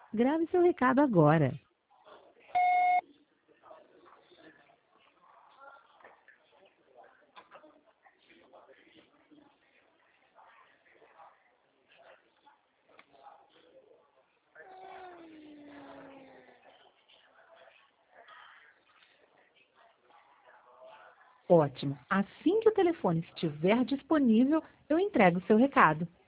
Grave seu recado agora. Ótimo. Assim que o telefone estiver disponível, eu entrego o seu recado.